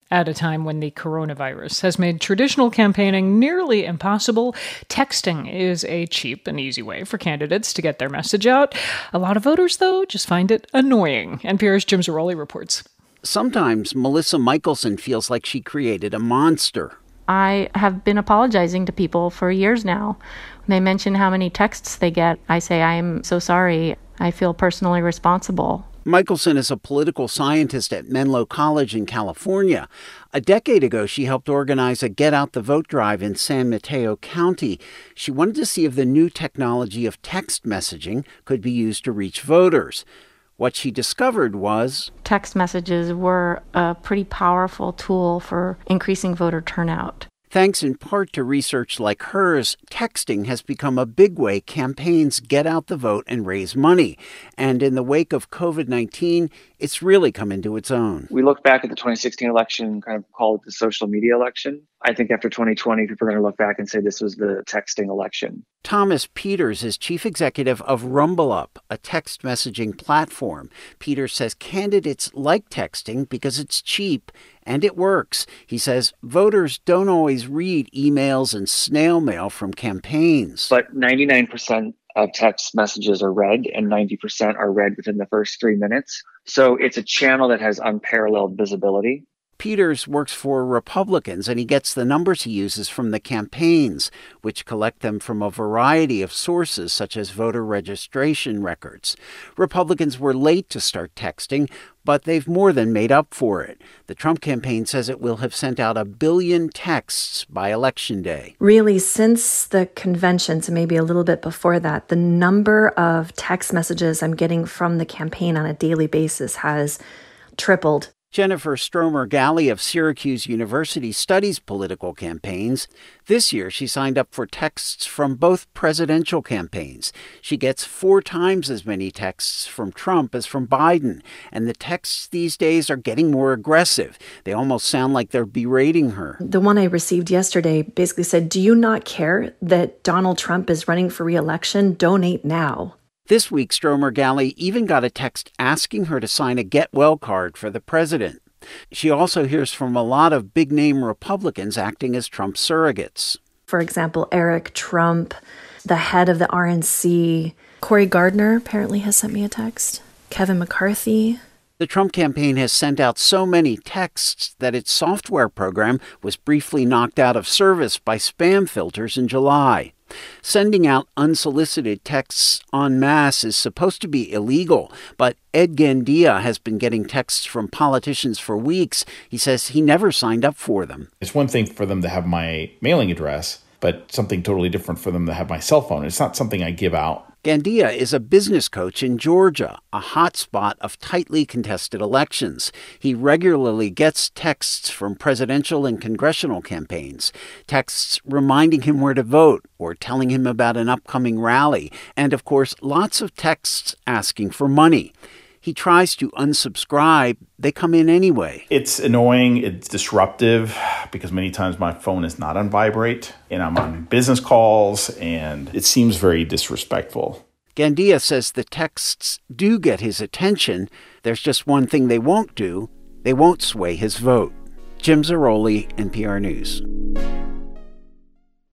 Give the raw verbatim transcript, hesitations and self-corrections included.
At a time when the coronavirus has made traditional campaigning nearly impossible, texting is a cheap and easy way for candidates to get their message out. A lot of voters, though, just find it annoying. N P R's Jim Zarroli reports. Sometimes Melissa Michelson feels like she created a monster. I have been apologizing to people for years now. When they mention how many texts they get, I say, I'm so sorry. I feel personally responsible. Michelson is a political scientist at Menlo College in California. A decade ago, she helped organize a Get Out the Vote drive in San Mateo County. She wanted to see if the new technology of text messaging could be used to reach voters. What she discovered was text messages were a pretty powerful tool for increasing voter turnout. Thanks in part to research like hers, texting has become a big way campaigns get out the vote and raise money. And in the wake of covid nineteen, it's really come into its own. We look back at the twenty sixteen election and kind of call it the social media election. I think after twenty twenty, people are going to look back and say this was the texting election. Thomas Peters is chief executive of RumbleUp, a text messaging platform. Peters says candidates like texting because it's cheap and it works. He says voters don't always read emails and snail mail from campaigns. But ninety-nine percent of text messages are read and ninety percent are read within the first three minutes. So it's a channel that has unparalleled visibility. Peters works for Republicans, and he gets the numbers he uses from the campaigns, which collect them from a variety of sources, such as voter registration records. Republicans were late to start texting, but they've more than made up for it. The Trump campaign says it will have sent out a billion texts by Election Day. Really, since the convention, so maybe a little bit before that, the number of text messages I'm getting from the campaign on a daily basis has tripled. Jennifer Stromer-Galley of Syracuse University studies political campaigns. This year, she signed up for texts from both presidential campaigns. She gets four times as many texts from Trump as from Biden. And the texts these days are getting more aggressive. They almost sound like they're berating her. The one I received yesterday basically said, "Do you not care that Donald Trump is running for re-election? Donate now." This week, Stromer-Galley even got a text asking her to sign a get well card for the president. She also hears from a lot of big-name Republicans acting as Trump surrogates. For example, Eric Trump, the head of the R N C, Cory Gardner apparently has sent me a text, Kevin McCarthy. The Trump campaign has sent out so many texts that its software program was briefly knocked out of service by spam filters in July. Sending out unsolicited texts en masse is supposed to be illegal, but Ed Gandia has been getting texts from politicians for weeks. He says he never signed up for them. It's one thing for them to have my mailing address, but something totally different for them to have my cell phone. It's not something I give out. Gandia is a business coach in Georgia, a hotspot of tightly contested elections. He regularly gets texts from presidential and congressional campaigns, texts reminding him where to vote or telling him about an upcoming rally, and, of course, lots of texts asking for money. He tries to unsubscribe. They come in anyway. It's annoying. It's disruptive because many times my phone is not on vibrate and I'm on business calls and it seems very disrespectful. Gandia says the texts do get his attention. There's just one thing they won't do. They won't sway his vote. Jim Zarroli, N P R News.